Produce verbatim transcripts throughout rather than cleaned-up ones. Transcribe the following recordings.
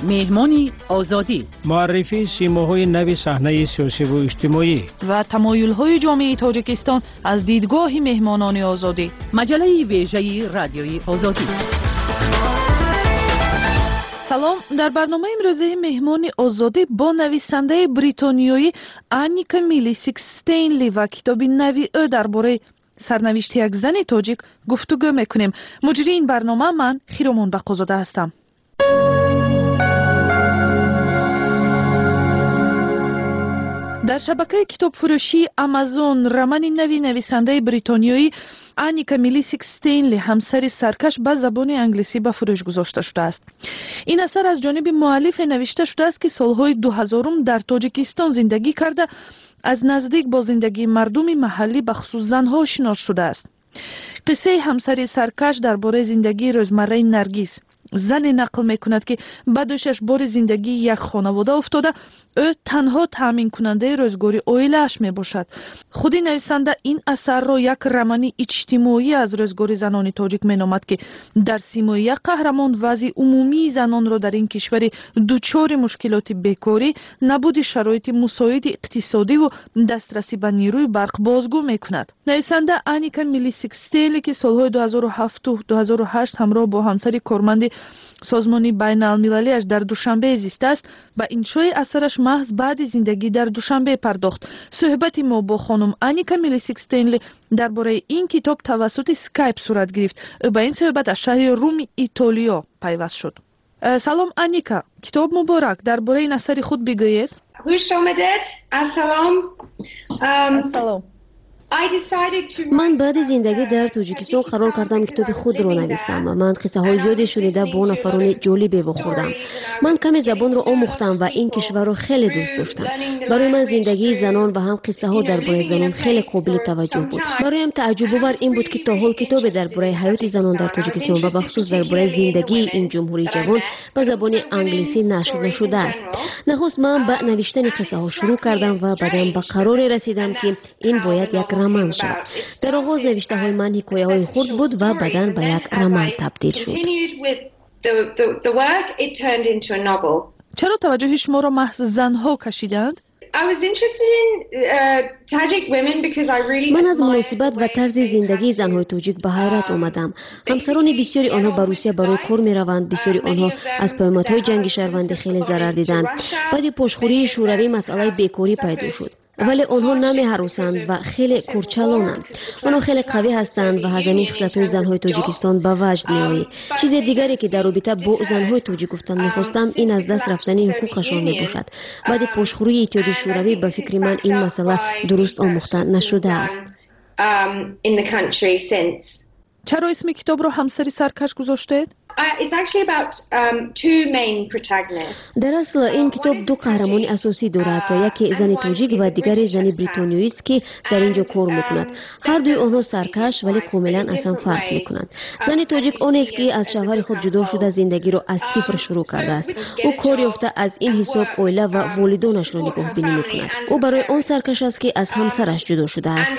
مهمانی آزادی، معرفی سیماهای نو صحنه سیاسی و اجتماعی و تمایل‌های جامعه تاجیکستان از دیدگاه مهمانان آزادی. مجله ویژه رادیوی آزادی. سلام، در برنامه امروزه مهمان آزادی با نویسنده بریتانیایی آنیکا میلیسیکستینلی و کتاب نوی او درباره سرنوشت یک زن تاجیک گفتگو میکنیم. مجری این برنامه من خیرمان بقازاده هستم. در شبکه کتاب فروشی آمازون رمان نوی نویسنده بریتانیایی آنیکا میلیسیکستینلی همسر سرکش به زبان انگلیسی به فروش گذاشته شده است. این اثر از جانب مؤلف نوشته شده است که سالهای دو هزارم در تاجیکستان زندگی کرده، از نزدیک با زندگی مردم محلی به خصوص زنها آشنا شده است. قصه همسر سرکش درباره زندگی روزمره نرگس، زنی نقل میکند که بعد از شش بار زندگی یک خانواده افتاده، او تنها تامین کننده روزگاری عائله‌اش می باشد. خودی نویسنده این اثر را یک رمان اجتماعی از روزگار زنان تاجیک می نامد که در سیمای یک قهرمان وضع عمومی زنان را در این کشور دچار مشکلات بیکاری، نبود شرایط مساعد اقتصادی و دسترسی به نیروی برق بازگو می کند. نویسنده آنیکا میلیسیکستینلی که سالهای دو هزار و هفت و دو هزار و هشت همراه با همسر کارمند سازمانی بین المللیش در دوشنبه زیسته است، با انشای اثرش محض بعد زندگی در دوشنبه پرداخت. صحبت ما با خانم آنیکا میلیسیکستینلی درباره این کتاب توسط اسکایپ صورت گرفت. او با این صحبت از شهر روم ایتالیا پیوست شد. سلام آنیکا، کتاب مبارک، درباره این اثر خود بگویید. خوش آمدید. السلام. سلام. من بعد زندگی در تاجیکستان قرار کردم کتاب خود را نویسم و من قصه های زیادی شنیده با نفران جالبی بخوردم. من کمی زبان را آموختم و این کشور را خیلی دوست داشتم. برای من زندگی زنان و هم قصه ها درباره زنان خیلی قابل توجه بود. برایم تعجب آور این بود که تا حال کتاب درباره حیات زنان در تاجیکستان و بخصوص درباره زندگی این جمهوری جوان به زبان انگلیسی نشر نشده است. نخست من به نوشتن قصه ها شروع کردم و بعدم به قرار رسیدم که این باید یک رمان شد. در آغاز نوشته های من حکایه های خرد بود و بعداً به یک رمان تبدیل شد. چرا توجه شما را محض زنها کشیدند؟ من از مناسبت و طرز زندگی زنهای تاجیک به حیرت آمدم. همسران بسیاری آنها به روسیه برای کار می روند، بسیاری آنها از پیامدهای جنگ شهروندی خیلی ضرر دیدند. بعد پشتخوری شوروی مسئله بیکاری پیدا شد، ولی آنها نمی هراسند و خیلی کورچلانند. آنها خیلی قوی هستند و از همین خصلت‌های زنهای تاجیکستان به وجد می آید. چیز دیگری که در رابطه با زنهای تاجیک گفتن می‌خواستم این از دست رفتن حقوقشان می باشد. بعد پشتخوری اتحادیه شوروی به فکر من این مسئله درست آموخته نشده است. چرا اسم کتاب را همسر سرکش گذاشتید؟ در اصل این کتاب دو قهرمان اساسی دارد، یکی زن تاجیک و دیگری زن بریتانیایی است که در اینجا کار میکند. هر دوی آنها سرکش ولی کاملا اصلا فرق میکنند. زن تاجیک آن است که از شوهر خود جدا شده زندگی را از صفر شروع کرده است. او کار یافته از این حساب عائله و والدانش را نگاه بینی میکند. او برای آن سرکش است که از همسرش جدا شده است.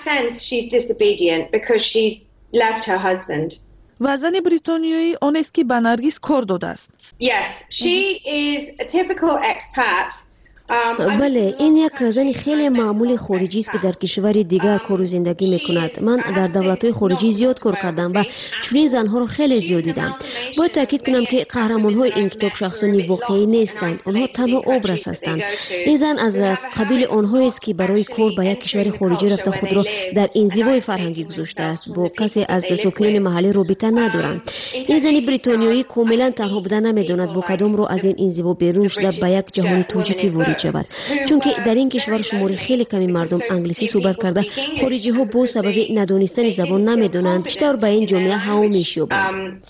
left her husband. و زن بریتانیایی آن است که به نرگس کار داده است. Yes, she is a typical expat. بله، این یک زن خیلی معمولی خارجی است که در کشور دیگر کار و زندگی میکند. من در دولت‌های خارجی زیاد کار کردم و چنین زنها رو خیلی زیاد دیدم. باید تاکید کنم که قهرمان‌های این کتاب شخصانی واقعی نیستند، آنها تنها ابراز هستند. این زن از قبیل آنهایی است که برای کار به یک کشور خارجی رفته خود را در انزوای فرهنگی گذاشته است، با کسی از ساکنان محلی رابطه ندارند. این زن بریتانیایی کاملا تنها بودن نمیداند با کدام رو از این انزوا بیرون شده به یک جهان تاجیکی وارد شود، چون که در این کشور شماری خیلی کمی مردم انگلیسی صحبت کرده. خارجی ها با سبب ندانستن زبان نمیدونند بیشتر به این جامعه هوامیش یابند.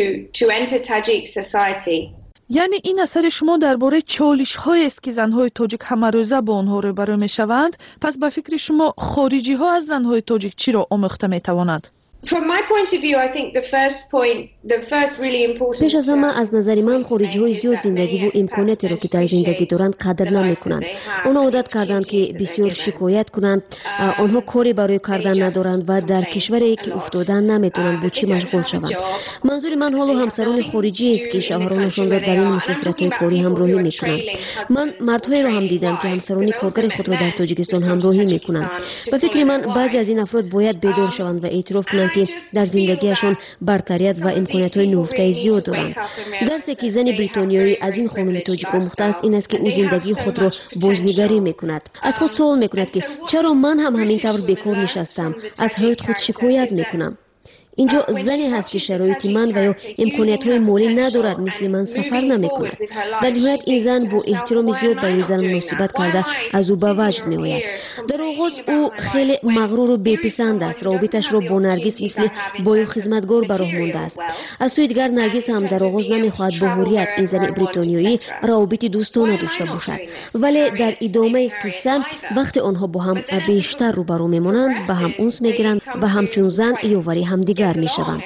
یعنی این اثر شما درباره چالش هایی است که زنهای تاجیک همه روزه با آنها روبرو میشوند. پس به فکر شما خارجی ها از زنهای تاجیک چی را آموخته میتوانند؟ From my point of view, I think the first point, the first really important. پیش از همه از نظر من خارجی های زیاد زندگی و امکاناتی را که در زندگی دارند قدر نمیکنند. آنها عادت کردند که بسیار شکایت کنند. آنها کاری برای کردن ندارند و در کشوری که افتادن نمیتونند با چی مشغول شوند. منظور من حالا همسران خارجی است که شوهرانشان را در این مسافرت‌های کاری همراهی میکنند. من مردهایی را هم دیدم که همسران کارگر خود را در تاجیکستان همراهی میکنند. به فکر من بعضی از این افراد باید بیدار شوند و اعتراف کنند که در زندگیشان برتریت و امکانات‌های نهفته زیاد دارند. درسی که زن بریتانیایی از این خانم تاجیک آموخته است این است که او زندگی خود را بازنگری میکند. از خود سوال میکند که چرا من هم همین طور بیکار نشستم، از حیات خود شکایت میکنم. اینجا زنی هست که شرایط من و یا امکانیت‌های مالی ندارد، مثل من سفر نمی‌کند. در نهایت این زن با احترام زیاد به این زن مناسبت کرده از او به وجد می‌آید. در آغاز او خیلی مغرور و بی‌پسند است. رابطش را با نرگس مثل بای خدمتگار به راه مانده است. از سوی دیگر نرگس هم در آغاز نمی‌خواهد با حریت این زن بریتانیایی رابطه دوستانه داشته باشد. ولی در ادامه قصه وقتی آنها با هم بیشتر روبرو می‌مانند، به هم انس می‌گیرند و همچون زن یاوری همدیگر میشوند.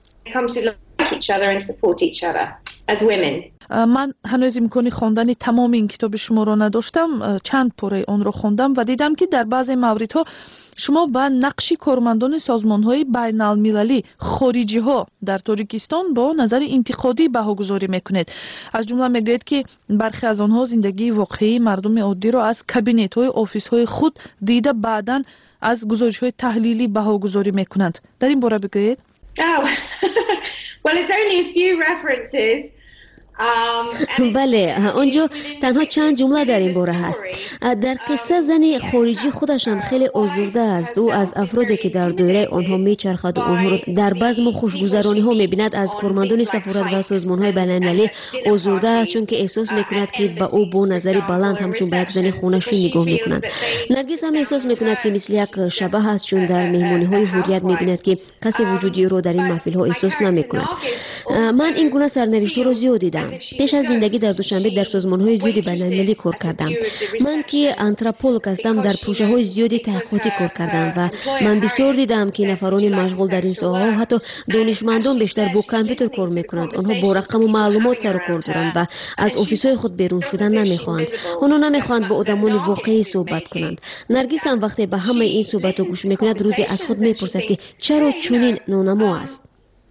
من هنوز امکانی خواندن تمام این کتاب شما را نداشتم. چند پاره آن را خواندم و دیدم که در بعضی موردها شما به نقش کارمندان سازمان‌های بین‌المللی خارجی‌ها در تاجیکستان با نظر انتقادی بهاگذاری می‌کنید. از جمله می‌گویید که برخی از آنها زندگی واقعی مردم عادی را از کابینت‌های آفیس‌های خود دیده بعداً از گزارش‌های تحلیلی بهاگذاری می‌کنند. در این باره بگویید. Oh, well, it's only a few references. بله، آنجا تنها چند جمله در این باره هست. در قصه زن خارجی خودش هم خیلی آزرده است. او از افرادی که در دایره آنها میچرخد و آنها را در بزم خوشگذرانی ها میبیند از کارمندان سفارت و سازمان های بین‌المللی آزرده است، چون که احساس میکند که به او با نظری بلند همچون به یک زن خونشی نگاه میکنند. نرگس هم احساس میکند که مثل یک شبح است، چون در مهمانی های حریت میبیند که کسی وجودی را در این محفل ها احساس نمیکند. من این گونه سرنوشت را زیاد دیدم. پیش از زندگی در دوشنبه در سازمان‌های زیادی بین‌المللی کار کردم. من که آنتروپولوگ هستم در پروژه‌های زیادی تحقیقاتی کار کردم و من بسیار دیدم که نفران مشغول در این ساحه‌ها حتی دانشمندان بیشتر با کامپیوتر کار می‌کنند. آنها با رقم و معلومات سر و کار دارند و از آفیس‌های خود بیرون شدن نمی‌خواهند. آنها نمی‌خواهند با آدمان واقعی صحبت کنند. نرگس هم وقتی به همه این صحبت‌ها گوش می‌کند روزی از خود می‌پرسد که چرا چنین نانما است.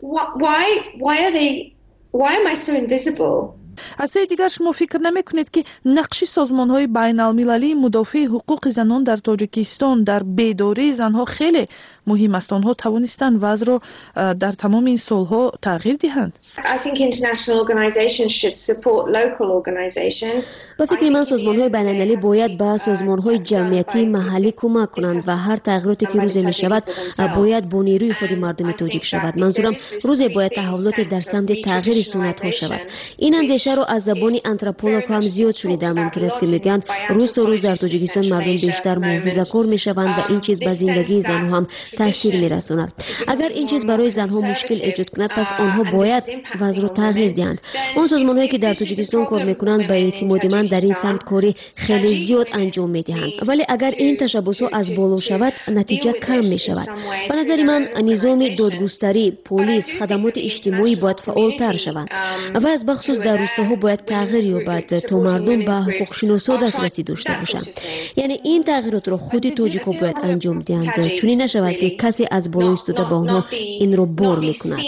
Why why are they Why am I so invisible? از سوی دیگر شما فکر نمی کنید که نقش سازمان های بین المللی مدافع حقوق زنان در تاجیکستان در بیداری زنها خیلی مهم است؟ آنها توانستند وضع را در تمام این سالها تغییر دهند. I think international organizations should support local organizations. با فکر من سازمان های بین المللی باید به سازمان های جمعیتی محلی کمک کنند و هر تغییراتی که روزی می شود باید با نیروی خود مردم تاجیک شود. منظورم روزی باید تحولات در سمت تغییر سنت ها شود. این اندیشه رو از زبان آنتروپولوگ هم زیاد شنیدم. ممکن است که میگن روز تا روز در تاجیکستان مردم بیشتر محافظه‌کار میشوند و این چیز به زندگی زنها هم تاثیر میرساند. اگر این چیز برای زنها مشکل ایجاد کند پس آنها باید وضع را تغییر دهند. اون سازمان‌هایی که در تاجیکستان کار میکنند به اعتماد من در این سمت کاری خیلی زیاد انجام میدهند. ولی اگر این تشبسات از بالا شود نتیجه کم میشود. به نظر من نظام دادگستری، پلیس، خدمات اجتماعی باید فعالتر شوند و از بخصوص در روستاها باید تغییر یابد تا مردم به حقوق شناسا دسترسی داشته باشند. یعنی این تغییرات را خود تاجیک‌ها باید انجام دهند، چون این نشود که کسی از بالا ایستاده به آنها این را بار میکند.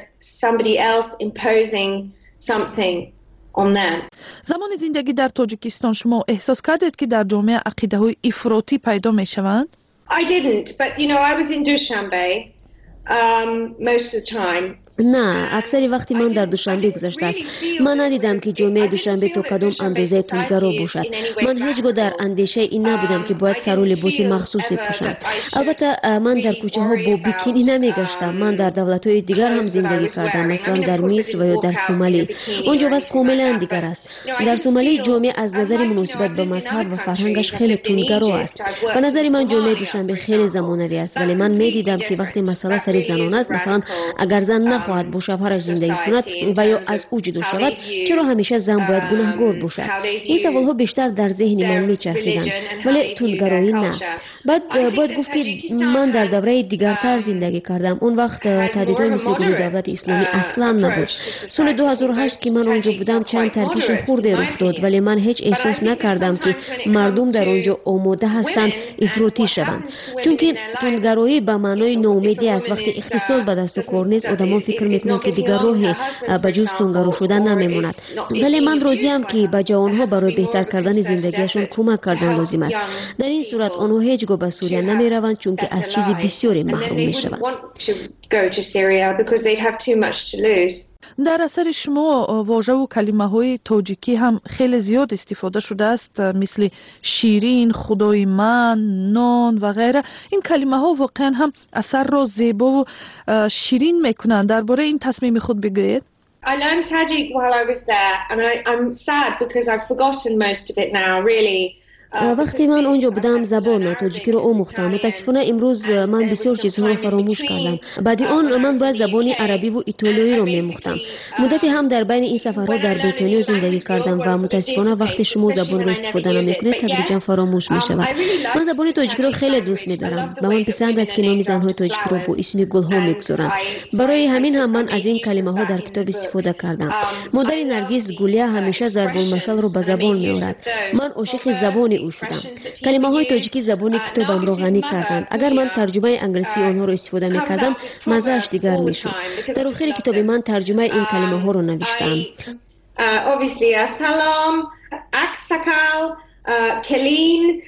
زمان زندگی در تاجیکستان شما احساس کردید که در جامعه عقیده‌های افراطی پیدا میشوند؟ I didn't, but you know I was in Dushanbe um, most of the time. نه، اکثر وقتی من در دوشنبه گذشته است. من ندیدم که جامعه دوشنبه تا کدام اندازه تندگرا باشد. من هیچگاه در اندیشه این نبودم که باید سر و لباس مخصوصی پوشم. البته من در کوچه ها با بیکینی نمیگشتم. من در دولت های دیگر هم زندگی کردم، مثلا در مصر و یا در سومالی. اونجا وضع کاملا دیگر است. در سومالی جامعه از نظر مناسبت به مذهب و فرهنگش خیلی تندگرا است. به نظر من جامعه دوشنبه خیلی زمانوی است، ولی من میدیدم که وقتی مسئله سر زنان است، مثلا اگر زن بخواهد با شوهرش زندگی کند و یا از او جدا شود، چرا همیشه زن باید گناهکار باشد؟ این سوالها بیشتر در ذهن من میچرخیدند، ولی تندگرایی نه. بعد باید گفت که من در دوره دیگرتر زندگی کردم. اون وقت تهدیدهای مثل گروه دولت اسلامی اصلا نبود. سال دو هزار و هشت که من اونجا بودم چند ترکیش خورده رخ داد، ولی من هیچ احساس نکردم که مردم در اونجا آماده هستند افراطی شوند، چون که تندگرایی به معنای ناامیدی است. وقتی اقتصاد به دست و کار نیست، آدمان فکر میکنند که دیگر راهی به جز تندگرا شدن نمیماند. ولی من راضیم که به جوانها برای بهتر کردن زندگیشون کمک کردن لازم است. در این صورت آنها هیچگاه به سوریه نمیروند، چون که از چیز بسیاری محروم میشوند. در اثر شما واژه و کلمه های تاجیکی هم خیلی زیاد استفاده شده است، مثل شیرین، خدای من، نان و غیره. این کلمه ها واقعا هم اثر را زیبا و شیرین میکنند. درباره این تصمیم خود بگویید. I learned Tajik while I was there, and I, I'm sad because I've forgotten most of it now, really. وقتی من اونجا بودم زبان تاجیکی رو آموختم. متاسفانه امروز من بسیار چیزها رو فراموش کردم. بعد آن من باید زبان عربی و ایتالیایی رو می‌آموختم. مدتی هم در بین این سفرها در بریتانیا زندگی کردم و متاسفانه وقتی شما زبان رو استفاده نمی‌کنید تدریجا فراموش می‌شود. من زبان تاجیکی رو خیلی دوست می‌دارم. به من پسند است که نام زن‌های تاجیکی رو با اسم گل‌ها می‌گذارند. برای همین هم من از این کلمه‌ها در کتاب استفاده کردم. مادر نرگس گولیا همیشه ضرب المثل رو به زبان می‌آورد. من عاشق زبان او شدم. کلمه های تاجیکی زبان کتابم را غنی کردند. اگر من ترجمه انگلیسی آنها را استفاده می کردم مزه‌اش دیگر می شد. در آخر کتاب من ترجمه این کلمه ها را نوشتم. Obviously salam, aksakal, kelin,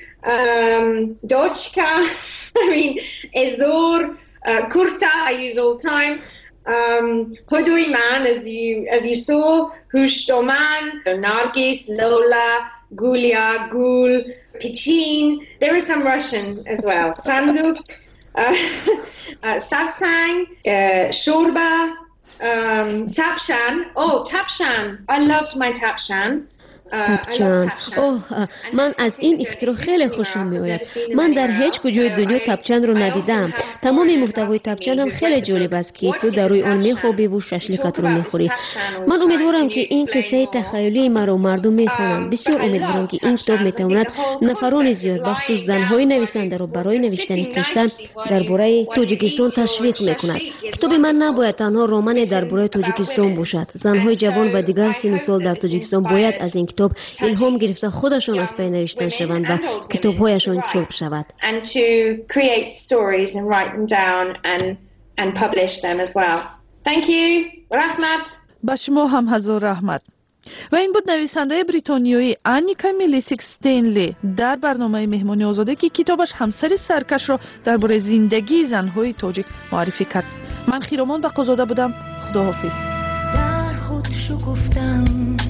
dochka, I mean ezor, kurta I use all the time. Um, Hodoy man, as you as you saw, Hushtoman, Nargis, Lola, Gulia, Gul, Pichin. There is some Russian as well. Sanduk, uh, uh, Safsang, uh, Shorba, um, Tapshan. Oh, Tapshan. I loved my Tapshan. تپچان. اوه من از این اختراع خیلی خوشم میآید. من در هیچ کجای دنیا تپچان رو ندیدم. تمام محتوای تپچان هم خیلی جالب است که تو در روی آن میخوابی و ششلیکت رو میخوری. من امیدوارم که این قصه تخیلی مرا مردم میخوانند. بسیار امیدوارم که این کتاب میتواند نفران زیاد بخصوص زنهای نویسنده رو برای نوشتن قصه درباره تاجیکستان تشویق میکند. کتاب من نباید تنها رمان درباره تاجیکستان باشد. زنهای جوان و دیگر سن و سال در تاجیکستان باید از این کتاب الهام گرفته خودشان از پی نوشتن شوند و کتاب‌هایشان چاپ شود. And to create stories and write them down and and publish them as well. Thank you. رحمت. با شما هم هزار رحمت. و این بود نویسنده بریتانیایی آنیکا میلیسیک استینلی در برنامه مهمانی آزاده که کتابش همسر سرکش را درباره زندگی زن‌های تاجیک معرفی کرد. من خیرامان بقازاده بودم. خداحافظ. در خود شکفتم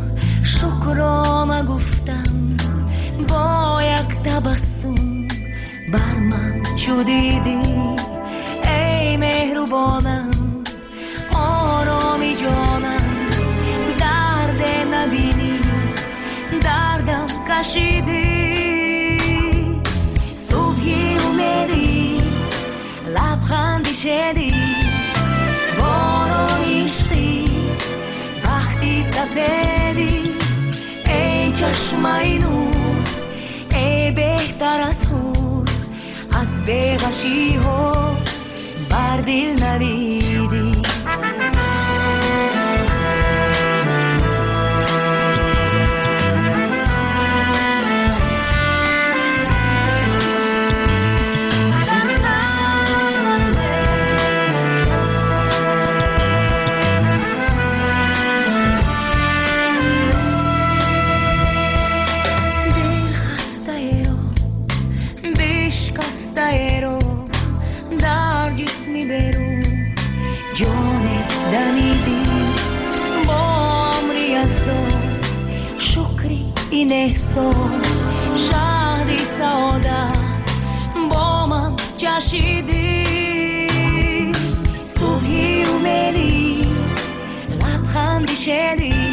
شکرانه گفتم با یک تبسم بر من چو دیدی ای مهربانم آرامی جانم درد نبینی دردم کشیدی صبحی اومدی لبخندی شدی باران عشقی وقتی سفیدی ای چشمای نور ای بهتر از هور از بیغشی ها بر دل ندیدی این احساس شادی سعادت با من جشیدی صبحی اومدی لبخندی شدی